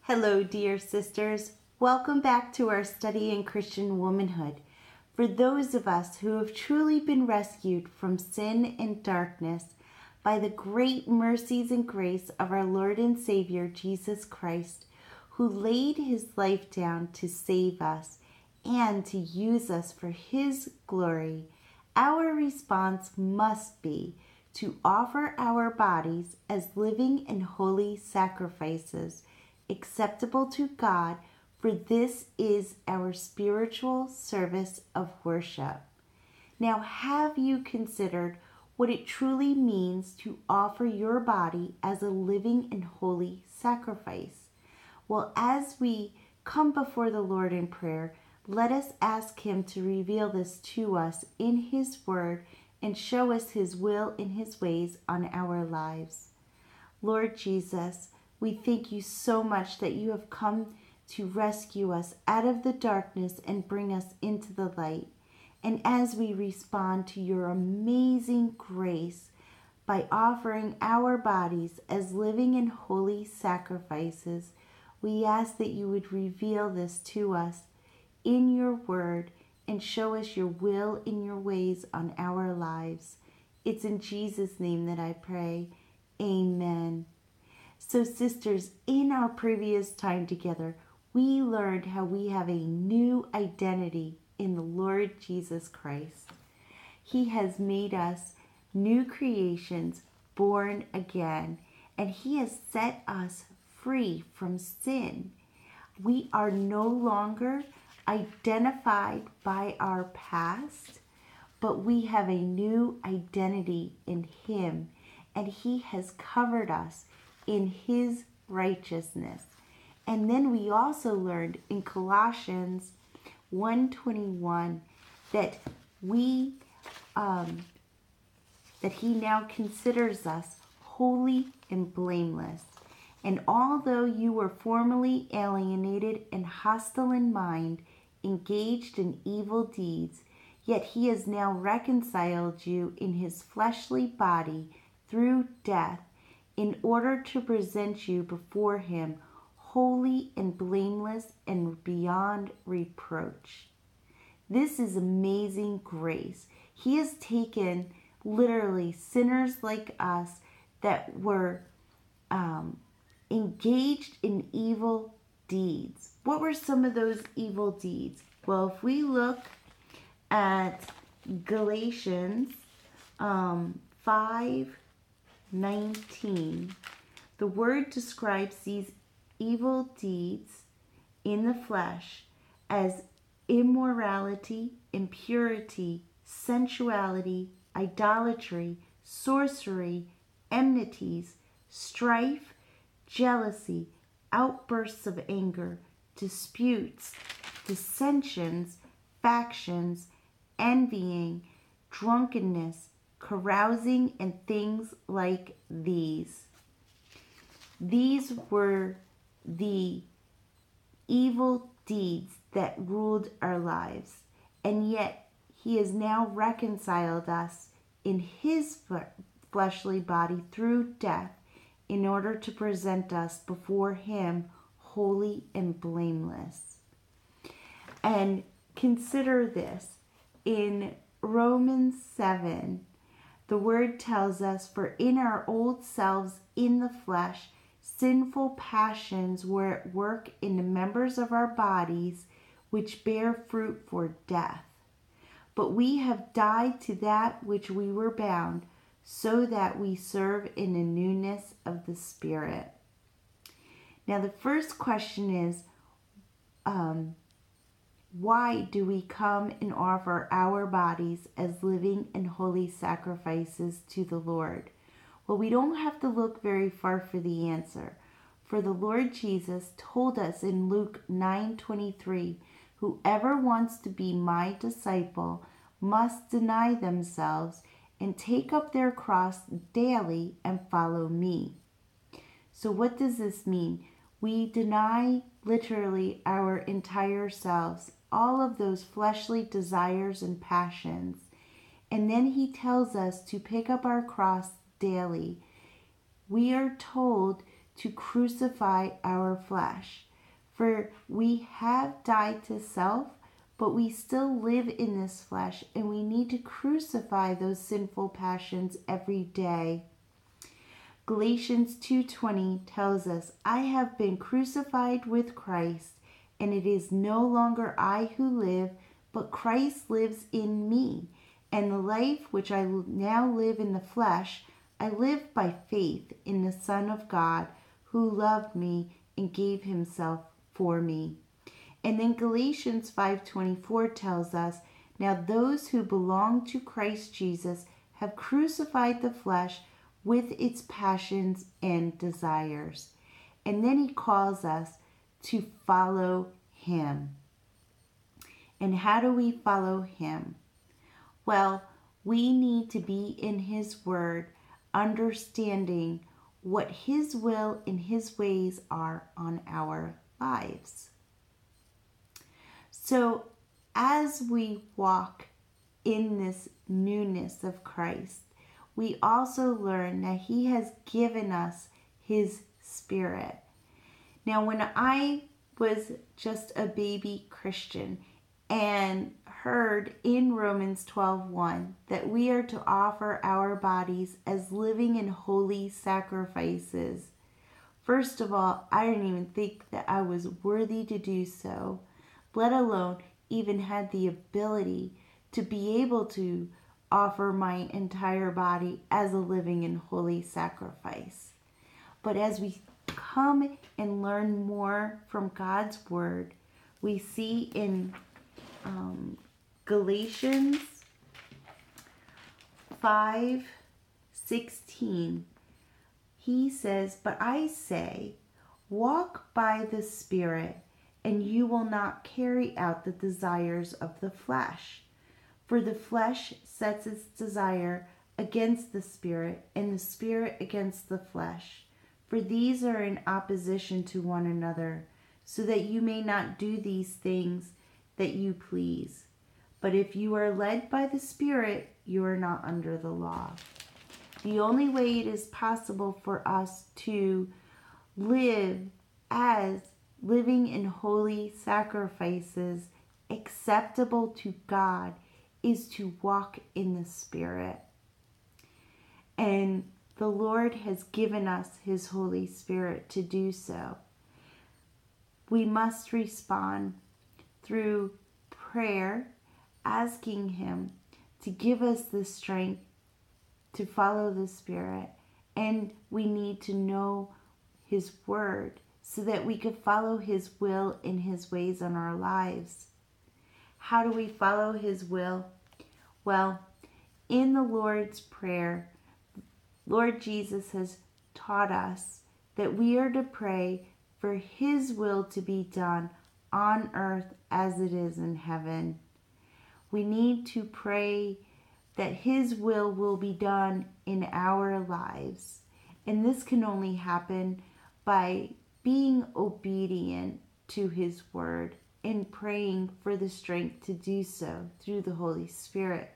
Hello, dear sisters. Welcome back to our study in Christian womanhood. For those of us who have truly been rescued from sin and darkness by the great mercies and grace of our Lord and Savior Jesus Christ, who laid his life down to save us and to use us for his glory, our response must be to offer our bodies as living and holy sacrifices acceptable to God, for this is our spiritual service of worship. Now, have you considered what it truly means to offer your body as a living and holy sacrifice? Well, as we come before the Lord in prayer, let us ask him to reveal this to us in his word and show us his will and his ways on our lives. Lord Jesus, we thank you so much that you have come to rescue us out of the darkness and bring us into the light. And as we respond to your amazing grace by offering our bodies as living and holy sacrifices, we ask that you would reveal this to us in your word and show us your will and your ways on our lives. It's in Jesus' name that I pray. Amen. So sisters, in our previous time together, we learned how we have a new identity in the Lord Jesus Christ. He has made us new creations, born again, and he has set us free from sin. We are no longer identified by our past, but we have a new identity in him, and he has covered us in his righteousness. And then we also learned in Colossians 1:21 that that he now considers us holy and blameless. And although you were formerly alienated and hostile in mind, engaged in evil deeds, yet he has now reconciled you in his fleshly body through death, in order to present you before him holy and blameless and beyond reproach. This is amazing grace. He has taken literally sinners like us that were engaged in evil deeds. What were some of those evil deeds? Well, if we look at Galatians 5:19, the word describes these evil deeds in the flesh as immorality, impurity, sensuality, idolatry, sorcery, enmities, strife, jealousy, outbursts of anger, disputes, dissensions, factions, envying, drunkenness, carousing, and things like these. These were the evil deeds that ruled our lives, and yet he has now reconciled us in his fleshly body through death in order to present us before him holy and blameless. And consider this, in Romans 7, the word tells us, for in our old selves in the flesh, sinful passions were at work in the members of our bodies, which bear fruit for death. But we have died to that which we were bound, so that we serve in the newness of the Spirit. Now the first question is, why do we come and offer our bodies as living and holy sacrifices to the Lord? Well, we don't have to look very far for the answer. For the Lord Jesus told us in Luke 9:23, whoever wants to be my disciple must deny themselves and take up their cross daily and follow me. So what does this mean? We deny literally our entire selves, all of those fleshly desires and passions. And then he tells us to pick up our cross daily. We are told to crucify our flesh. For we have died to self, but we still live in this flesh, and we need to crucify those sinful passions every day. Galatians 2:20 tells us, I have been crucified with Christ, and it is no longer I who live, but Christ lives in me. And the life which I now live in the flesh, I live by faith in the Son of God, who loved me and gave himself for me. And then Galatians 5:24 tells us, now those who belong to Christ Jesus have crucified the flesh with its passions and desires. And then he calls us to follow him. And how do we follow him? Well, we need to be in his word, understanding what his will and his ways are on our lives. So as we walk in this newness of Christ, we also learn that he has given us his Spirit. Now, when I was just a baby Christian and heard in Romans 12:1 that we are to offer our bodies as living and holy sacrifices, first of all, I didn't even think that I was worthy to do so, let alone even had the ability to be able to offer my entire body as a living and holy sacrifice. But as we come and learn more from God's word, we see in Galatians 5:16, he says, but I say, walk by the Spirit, and you will not carry out the desires of the flesh. For the flesh sets its desire against the Spirit, and the Spirit against the flesh. For these are in opposition to one another, so that you may not do these things that you please. But if you are led by the Spirit, you are not under the law. The only way it is possible for us to live as living in holy sacrifices acceptable to God is to walk in the Spirit. And the Lord has given us his Holy Spirit to do so. We must respond through prayer, asking him to give us the strength to follow the Spirit. And we need to know his word so that we could follow his will and his ways in our lives. How do we follow his will? Well, in the Lord's Prayer, Lord Jesus has taught us that we are to pray for his will to be done on earth as it is in heaven. We need to pray that his will be done in our lives. And this can only happen by being obedient to his word and praying for the strength to do so through the Holy Spirit.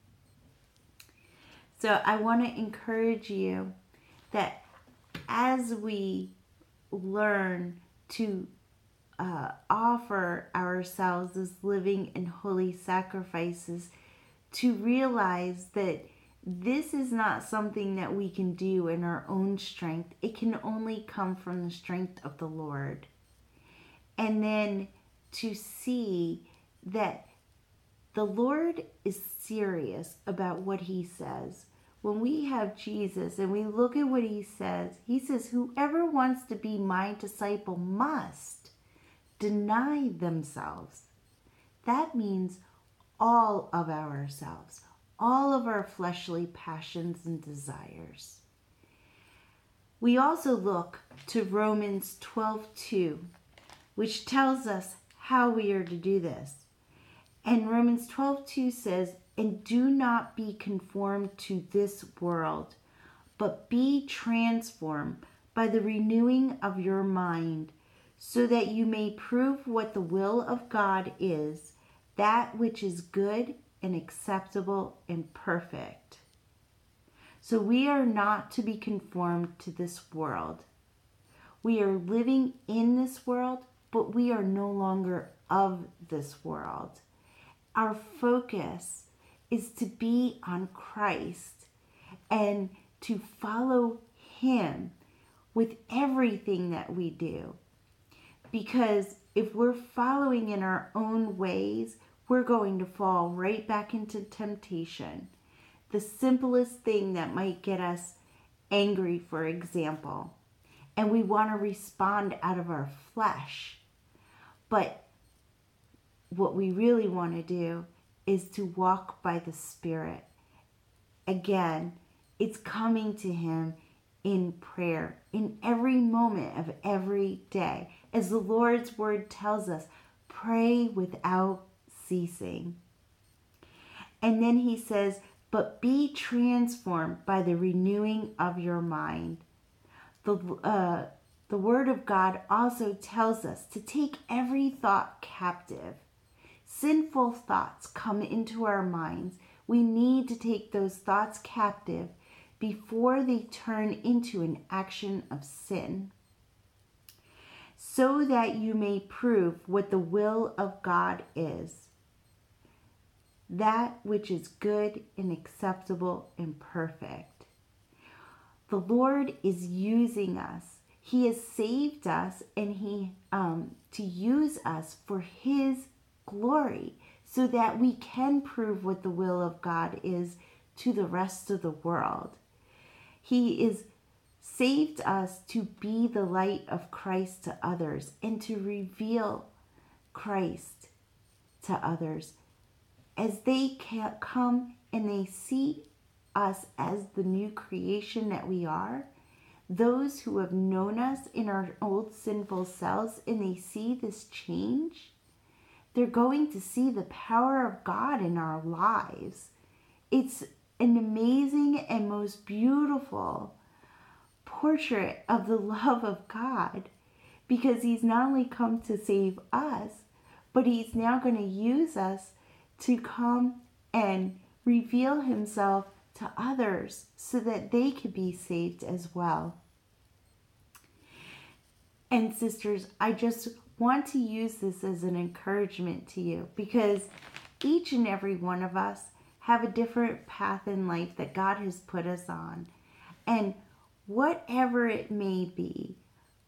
So I want to encourage you that as we learn to offer ourselves as living and holy sacrifices, to realize that this is not something that we can do in our own strength. It can only come from the strength of the Lord. And then to see that the Lord is serious about what he says. When we have Jesus and we look at what he says, whoever wants to be my disciple must deny themselves. That means all of ourselves, all of our fleshly passions and desires. We also look to Romans 12:2, which tells us how we are to do this. And Romans 12:2 says, and do not be conformed to this world, but be transformed by the renewing of your mind, so that you may prove what the will of God is, that which is good and acceptable and perfect. So we are not to be conformed to this world. We are living in this world, but we are no longer of this world. Our focus is to be on Christ and to follow Him with everything that we do. Because if we're following in our own ways, we're going to fall right back into temptation. The simplest thing that might get us angry, for example, and we want to respond out of our flesh. But what we really want to do is to walk by the Spirit. Again, it's coming to Him in prayer in every moment of every day. As the Lord's word tells us, pray without ceasing. And then He says, but be transformed by the renewing of your mind. The Word of God also tells us to take every thought captive. Sinful thoughts come into our minds. We need to take those thoughts captive before they turn into an action of sin, so that you may prove what the will of God is, that which is good and acceptable and perfect. The Lord is using us. He has saved us, and He to use us for His glory, so that we can prove what the will of God is to the rest of the world. He is saved us to be the light of Christ to others and to reveal Christ to others. As they come and they see us as the new creation that we are, those who have known us in our old sinful selves and they see this change, they're going to see the power of God in our lives. It's an amazing and most beautiful portrait of the love of God, because He's not only come to save us, but He's now going to use us to come and reveal Himself to others so that they could be saved as well. And sisters, I just want to use this as an encouragement to you, because each and every one of us have a different path in life that God has put us on. And whatever it may be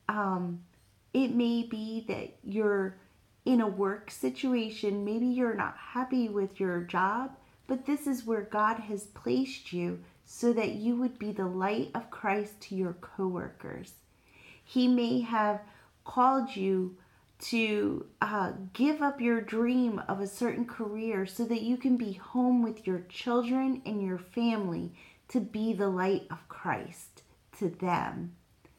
that you're in a work situation, maybe you're not happy with your job, but this is where God has placed you so that you would be the light of Christ to your coworkers. He may have called you to give up your dream of a certain career so that you can be home with your children and your family to be the light of Christ to them.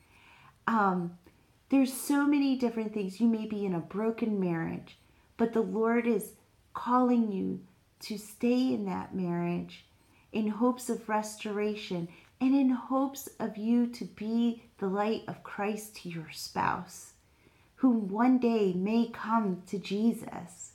There's so many different things. You may be in a broken marriage, but the Lord is calling you to stay in that marriage in hopes of restoration and in hopes of you to be the light of Christ to your spouse, who one day may come to Jesus.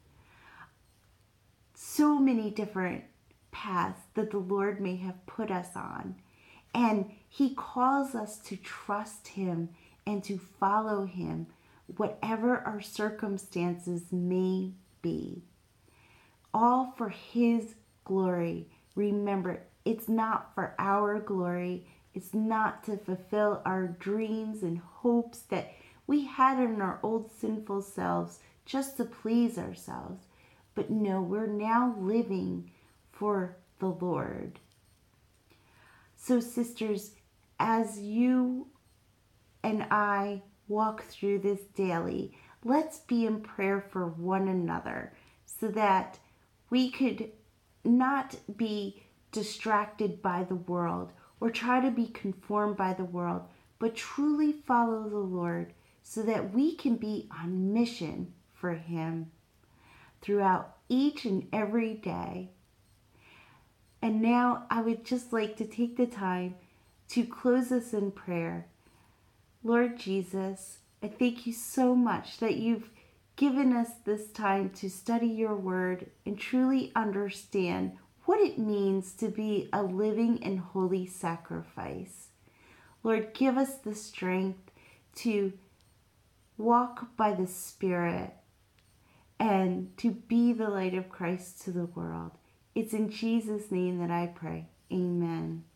So many different paths that the Lord may have put us on. And He calls us to trust Him and to follow Him, whatever our circumstances may be. All for His glory. Remember, it's not for our glory. It's not to fulfill our dreams and hopes that we had in our old sinful selves just to please ourselves. But no, we're now living for the Lord. So sisters, as you and I walk through this daily, let's be in prayer for one another so that we could not be distracted by the world or try to be conformed by the world, but truly follow the Lord so that we can be on mission for Him throughout each and every day. And now I would just like to take the time to close us in prayer. Lord Jesus, I thank You so much that You've given us this time to study Your word and truly understand what it means to be a living and holy sacrifice. Lord, give us the strength to walk by the Spirit and to be the light of Christ to the world. It's in Jesus' name that I pray. Amen.